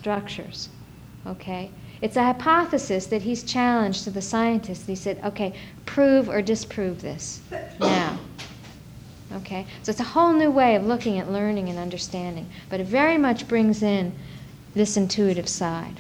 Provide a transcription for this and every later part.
structures. Okay? It's a hypothesis that he's challenged to the scientists. He said, okay, prove or disprove this now. Okay? So it's a whole new way of looking at learning and understanding, but it very much brings in this intuitive side.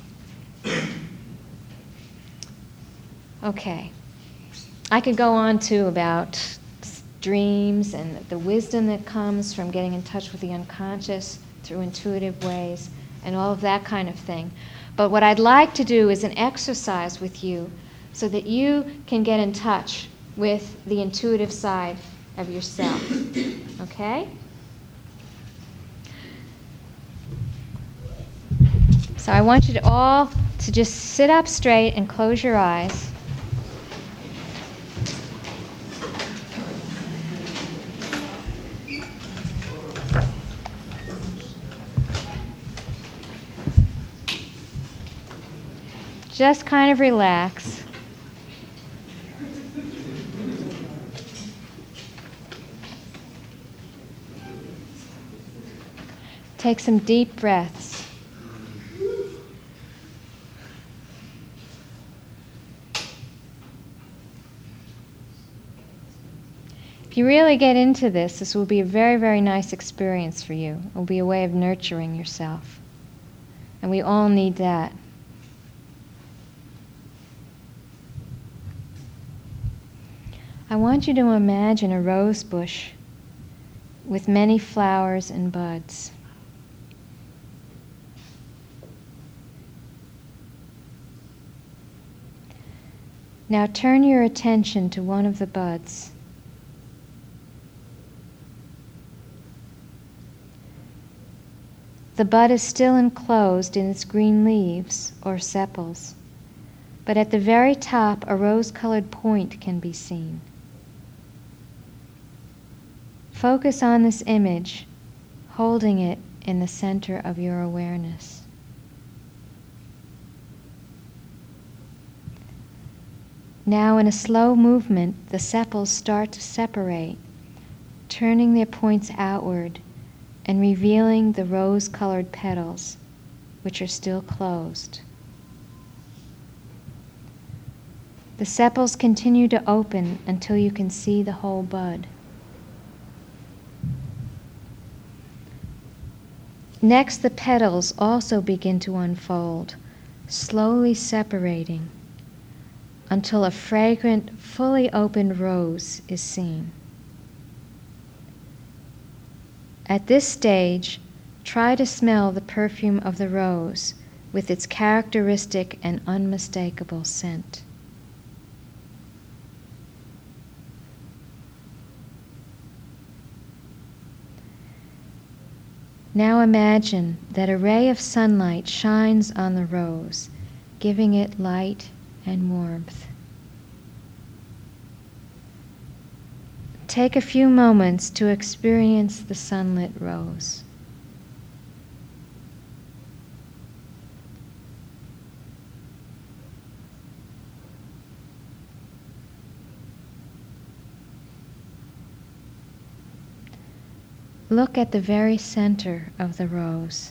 Okay. I could go on too about dreams and the wisdom that comes from getting in touch with the unconscious through intuitive ways and all of that kind of thing. But what I'd like to do is an exercise with you so that you can get in touch with the intuitive side of yourself. Okay? So I want you to all to just sit up straight and close your eyes. Just kind of relax. Take some deep breaths. If you really get into this, this will be a very, very nice experience for you. It will be a way of nurturing yourself. And we all need that. I want you to imagine a rose bush with many flowers and buds. Now turn your attention to one of the buds. The bud is still enclosed in its green leaves, or sepals, but at the very top a rose-colored point can be seen. Focus on this image, holding it in the center of your awareness. Now, in a slow movement, the sepals start to separate, turning their points outward and revealing the rose-colored petals, which are still closed. The sepals continue to open until you can see the whole bud. Next, the petals also begin to unfold, slowly separating, until a fragrant, fully opened rose is seen. At this stage, try to smell the perfume of the rose with its characteristic and unmistakable scent. Now imagine that a ray of sunlight shines on the rose, giving it light and warmth. Take a few moments to experience the sunlit rose. Look at the very center of the rose.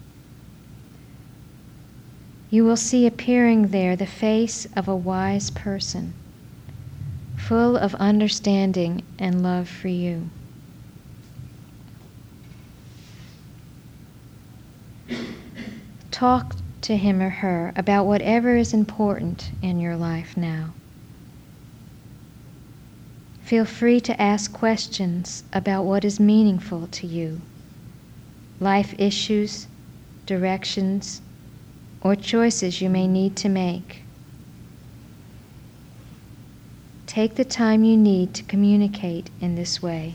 You will see appearing there the face of a wise person, full of understanding and love for you. Talk to him or her about whatever is important in your life now. Feel free to ask questions about what is meaningful to you, life issues, directions, or choices you may need to make. Take the time you need to communicate in this way.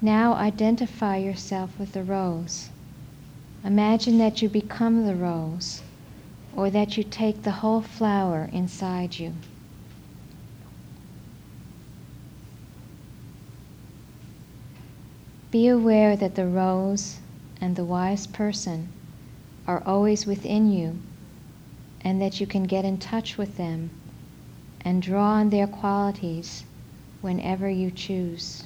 Now identify yourself with the rose. Imagine that you become the rose, or that you take the whole flower inside you. Be aware that the rose and the wise person are always within you, and that you can get in touch with them and draw on their qualities whenever you choose.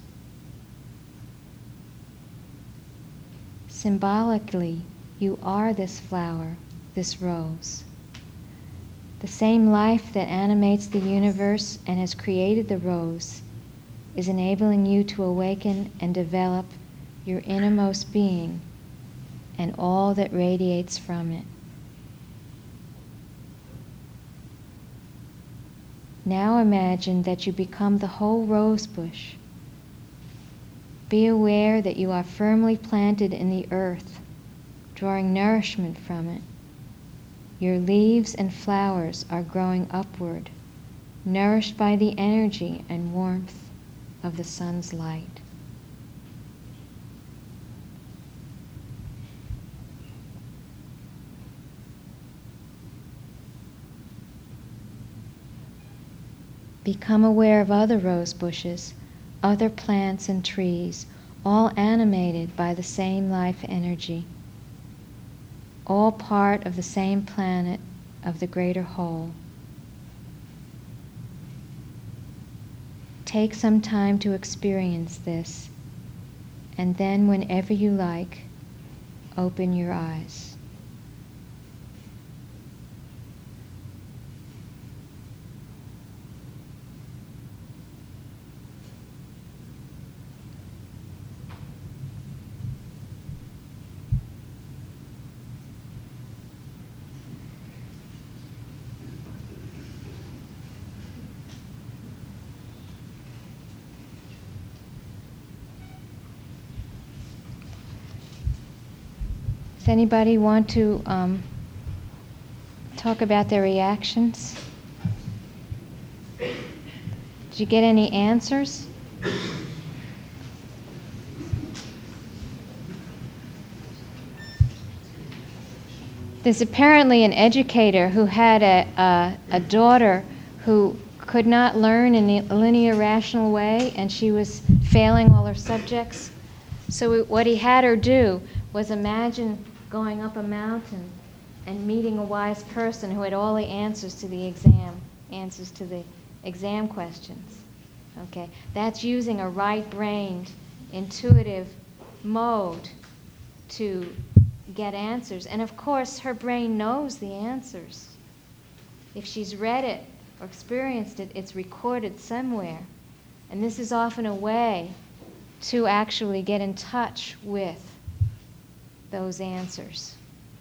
Symbolically, you are this flower, this rose. The same life that animates the universe and has created the rose is enabling you to awaken and develop your innermost being and all that radiates from it. Now imagine that you become the whole rose bush. Be aware that you are firmly planted in the earth, drawing nourishment from it. Your leaves and flowers are growing upward, nourished by the energy and warmth of the sun's light. Become aware of other rose bushes, other plants and trees, all animated by the same life energy, all part of the same planet of the greater whole. Take some time to experience this, and then whenever you like, open your eyes. Does anybody want to talk about their reactions? Did you get any answers? There's apparently an educator who had a daughter who could not learn in a linear, rational way, and she was failing all her subjects. So what he had her do was imagine going up a mountain and meeting a wise person who had all the answers to the exam questions. Okay, that's using a right-brained, intuitive mode to get answers. And of course, her brain knows the answers. If she's read it or experienced it, it's recorded somewhere. And this is often a way to actually get in touch with those answers.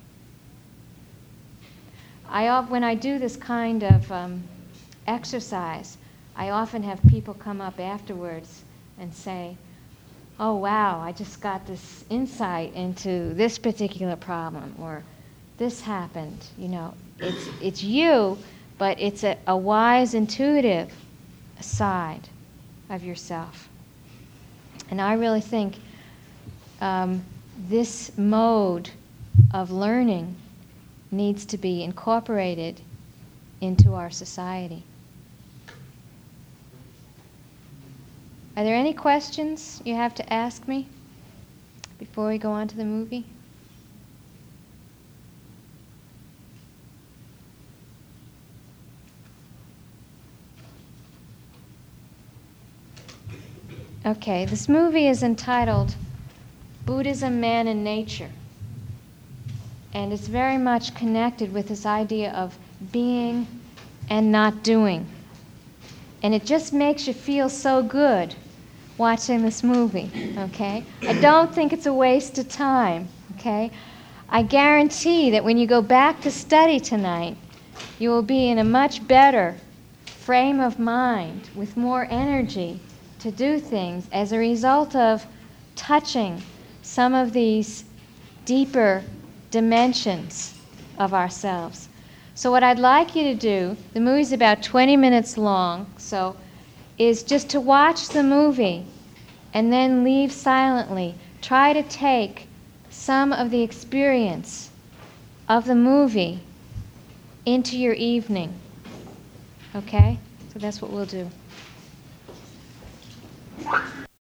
When I do this kind of exercise, I often have people come up afterwards and say, "Oh wow, I just got this insight into this particular problem," or "this happened." You know, it's you, but it's a wise, intuitive side of yourself. And I really think this mode of learning needs to be incorporated into our society. Are there any questions you have to ask me before we go on to the movie? Okay, this movie is entitled Buddhism, Man and Nature. And it's very much connected with this idea of being and not doing. And it just makes you feel so good watching this movie, okay? I don't think it's a waste of time, okay? I guarantee that when you go back to study tonight, you will be in a much better frame of mind with more energy to do things as a result of touching some of these deeper dimensions of ourselves. So what I'd like you to do, the movie's about 20 minutes long, so is just to watch the movie and then leave silently. Try to take some of the experience of the movie into your evening. Okay? So that's what we'll do.